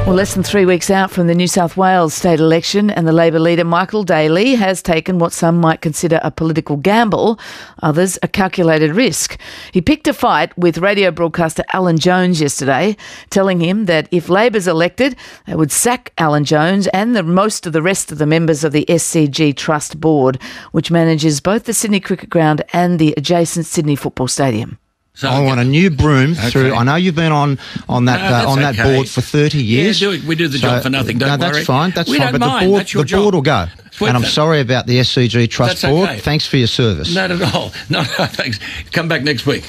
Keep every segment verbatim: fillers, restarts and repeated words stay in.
Well, less than three weeks out from the New South Wales state election, and the Labor leader Michael Daly has taken what some might consider a political gamble, others a calculated risk. He picked a fight with radio broadcaster Alan Jones yesterday, telling him that if Labor's elected, they would sack Alan Jones and the, most of the rest of the members of the S C G Trust Board, which manages both the Sydney Cricket Ground and the adjacent Sydney Football Stadium. So I want a new broom okay. through. I know you've been on on that no, uh, on that okay. board for thirty years. Yeah, do it. We do the so, job for nothing. Don't no, that's worry. fine. That's we fine. Don't but mind. the board, that's your the job. board will go. Sweet and I'm that. sorry about the S C G Trust that's Board. Okay. Thanks for your service. Not at all. No, no, thanks. Come back next week.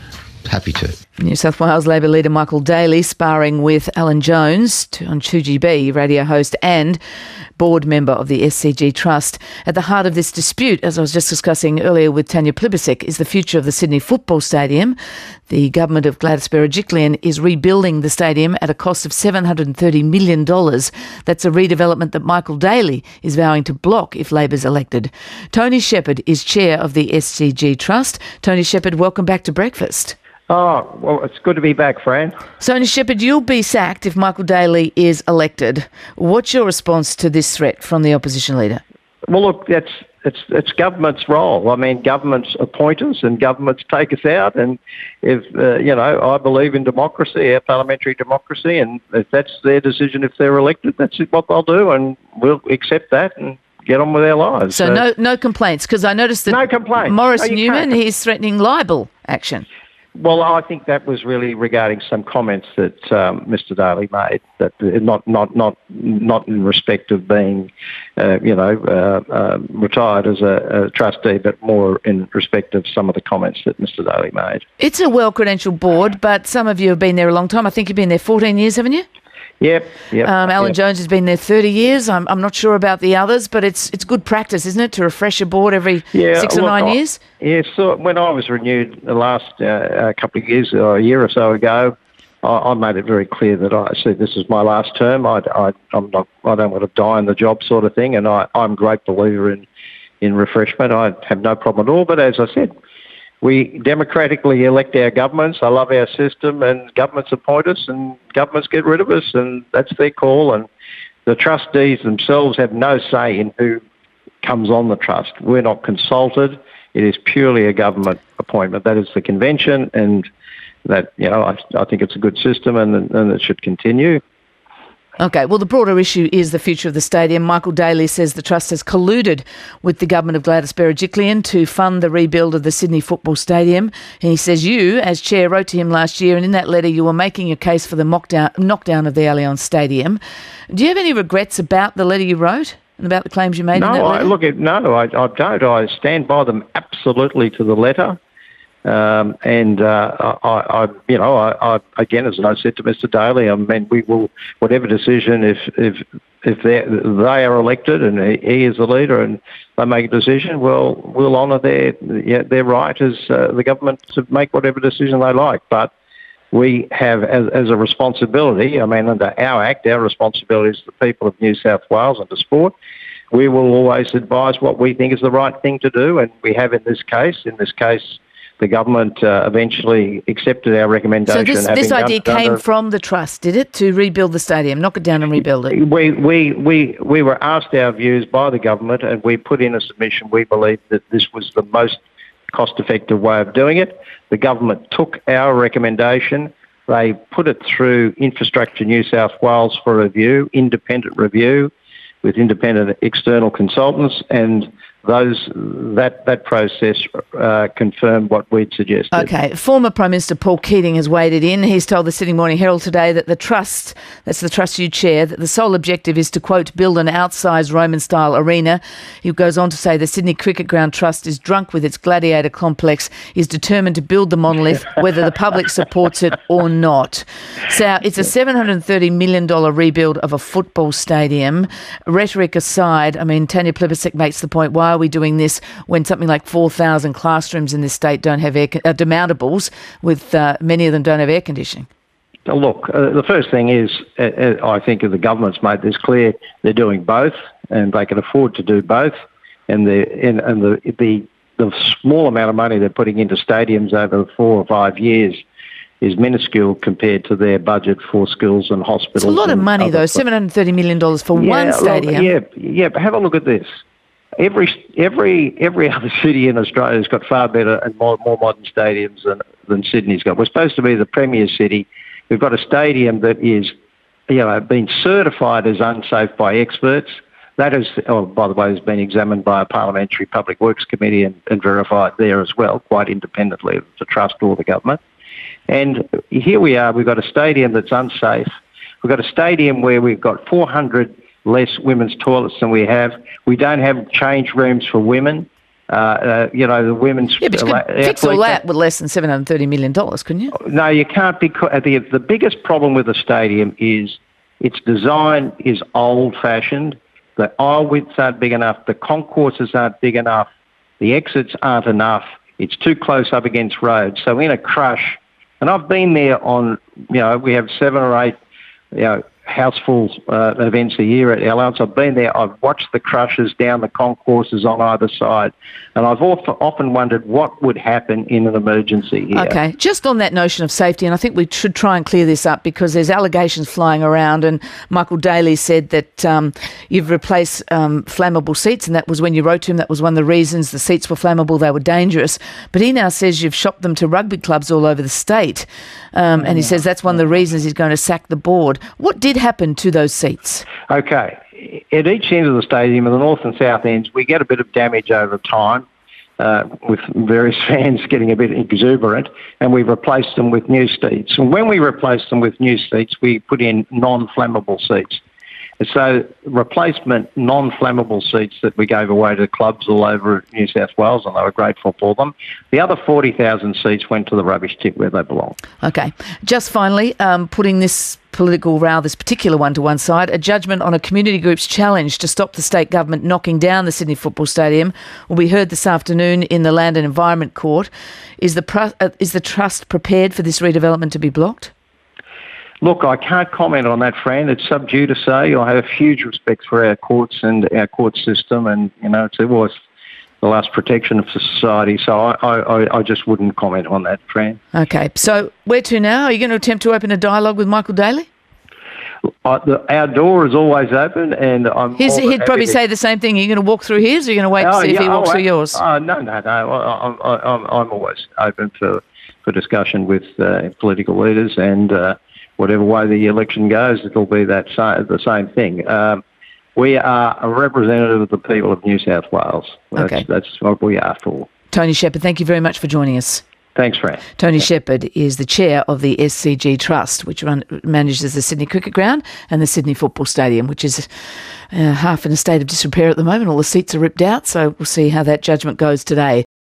Happy to. New South Wales Labor leader Michael Daly sparring with Alan Jones on two G B, radio host and board member of the S C G Trust. At the heart of this dispute, as I was just discussing earlier with Tanya Plibersek, is the future of the Sydney Football Stadium. The government of Gladys Berejiklian is rebuilding the stadium at a cost of seven hundred thirty million dollars. That's a redevelopment that Michael Daly is vowing to block if Labor's elected. Tony Shepherd is chair of the S C G Trust. Tony Shepherd, welcome back to breakfast. Oh, well, it's good to be back, Fran. Tony Shepherd, you'll be sacked if Michael Daly is elected. What's your response to this threat from the opposition leader? Well, look, that's it's it's government's role. I mean, governments appoint us and governments take us out. And if, uh, you know, I believe in democracy, our parliamentary democracy, and if that's their decision if they're elected, that's what they'll do, and we'll accept that and get on with our lives. So, so no no complaints, because I noticed that no complaints. Morris no, Newman, he's threatening libel action. Well, I think that was really regarding some comments that um, Mister Daly made, that not not not not in respect of being, uh, you know, uh, uh, retired as a, a trustee, but more in respect of some of the comments that Mister Daly made. It's a well-credentialed board, but some of you have been there a long time. I think you've been there fourteen years, haven't you? Yep, yep. Um, Alan yep. Jones has been there thirty years. I'm I'm not sure about the others, but it's it's good practice, isn't it, to refresh a board every yeah, six or look, nine I, years? Yeah, so when I was renewed the last uh, couple of years, or a year or so ago, I, I made it very clear that I said this is my last term. I, I, I'm not, I don't want to die in the job sort of thing, and I, I'm a great believer in, in refreshment. I have no problem at all, but as I said, we democratically elect our governments. I love our system, and governments appoint us and governments get rid of us, and that's their call. And the trustees themselves have no say in who comes on the trust. We're not consulted. It is purely a government appointment. That is the convention, and that, you know, I, I think it's a good system, and, and it should continue. Okay, well, the broader issue is the future of the stadium. Michael Daly says the Trust has colluded with the government of Gladys Berejiklian to fund the rebuild of the Sydney Football Stadium. And he says you, as chair, wrote to him last year, and in that letter you were making a case for the knockdown, knockdown of the Allianz Stadium. Do you have any regrets about the letter you wrote and about the claims you made no, in that letter? I, look, no, I, I don't. I stand by them absolutely to the letter. Um, and uh, I, I, you know, I, I, again, as I said to Mister Daly, I mean, we will, whatever decision, if if if they they are elected and he, he is the leader and they make a decision, well, we'll honour their yeah, their right as uh, the government to make whatever decision they like. But we have, as, as a responsibility, I mean, under our Act, our responsibility is the people of New South Wales and to sport. We will always advise what we think is the right thing to do, and we have in this case. In this case, the government uh, eventually accepted our recommendation. So this, this idea done, came done a, from the Trust, did it, to rebuild the stadium, knock it down and rebuild it? We, we, we, we were asked our views by the government, and we put in a submission. We believed that this was the most cost-effective way of doing it. The government took our recommendation. They put it through Infrastructure New South Wales for review, independent review, with independent external consultants, and those that that process uh, confirmed what we'd suggested. Okay. Former Prime Minister Paul Keating has waded in. He's told the Sydney Morning Herald today that the Trust, that's the Trust you chair, that the sole objective is to, quote, build an outsized Roman-style arena. He goes on to say the Sydney Cricket Ground Trust is drunk with its gladiator complex, is determined to build the monolith, whether the public supports it or not. So it's a seven hundred thirty million dollars rebuild of a football stadium. Rhetoric aside, I mean, Tanya Plibersek makes the point, why are we doing this when something like four thousand classrooms in this state don't have air, uh, demountables, with uh, many of them don't have air conditioning? Look, uh, the first thing is, uh, uh, I think the government's made this clear, they're doing both, and they can afford to do both, and the and, and the, the the small amount of money they're putting into stadiums over four or five years is minuscule compared to their budget for schools and hospitals. It's a lot of money, though, seven hundred thirty million dollars for yeah, one stadium. Look, yeah, yeah, but have a look at this. Every every every other city in Australia has got far better and more, more modern stadiums than, than Sydney's got. We're supposed to be the premier city. We've got a stadium that is, you know, been certified as unsafe by experts. That is, oh, by the way, has been examined by a parliamentary public works committee and, and verified there as well, quite independently of the trust or the government. And here we are, we've got a stadium that's unsafe. We've got a stadium where we've got four hundred less women's toilets than we have. We don't have change rooms for women. Uh, uh, you know, the women's... Yeah, but you could uh, fix all that with less than seven hundred thirty million dollars, couldn't you? No, you can't. Because the, the biggest problem with the stadium is its design is old-fashioned. The aisle widths aren't big enough. The concourses aren't big enough. The exits aren't enough. It's too close up against roads. So in a crush... And I've been there on, you know, we have seven or eight, you know, houseful uh, events a year at Allianz. I've been there. I've watched the crushes down the concourses on either side. And I've often, often wondered what would happen in an emergency here. Okay, just on that notion of safety, and I think we should try and clear this up because there's allegations flying around, and Michael Daly said that um, you've replaced um, flammable seats, and that was when you wrote to him, that was one of the reasons the seats were flammable, they were dangerous. But he now says you've shopped them to rugby clubs all over the state, um, and he says that's one of the reasons he's going to sack the board. What did happen to those seats? Okay. At each end of the stadium, in the north and south ends, we get a bit of damage over time uh, with various fans getting a bit exuberant, and we've replaced them with new seats. And when we replace them with new seats, we put in non-flammable seats. And so replacement non-flammable seats that we gave away to clubs all over New South Wales, and they were grateful for them. The other forty thousand seats went to the rubbish tip where they belong. Okay. Just finally, um, putting this political row, this particular one to one side, a judgment on a community group's challenge to stop the state government knocking down the Sydney Football Stadium will be heard this afternoon in the Land and Environment Court. Is the, pr- uh, is the Trust prepared for this redevelopment to be blocked? Look, I can't comment on that, Fran. It's sub judice. I have huge respect for our courts and our court system, and, you know, it's always the last protection for society. So I, I, I just wouldn't comment on that, Fran. Okay. So where to now? Are you going to attempt to open a dialogue with Michael Daly? Uh, the, our door is always open, and I'm. His, he'd probably to... say the same thing. Are you going to walk through his, or are you going to wait oh, to see yeah, if he walks oh, through yours? Oh, no, no, no. I, I, I'm, I'm always open for, for discussion with uh, political leaders, and uh, whatever way the election goes, it'll be that same, the same thing. Um, we are a representative of the people of New South Wales. That's, okay. That's what we are for. Tony Shepherd, thank you very much for joining us. Thanks, Fran. Tony Shepherd is the chair of the S C G Trust, which run, manages the Sydney Cricket Ground and the Sydney Football Stadium, which is uh, half in a state of disrepair at the moment. All the seats are ripped out, so we'll see how that judgment goes today.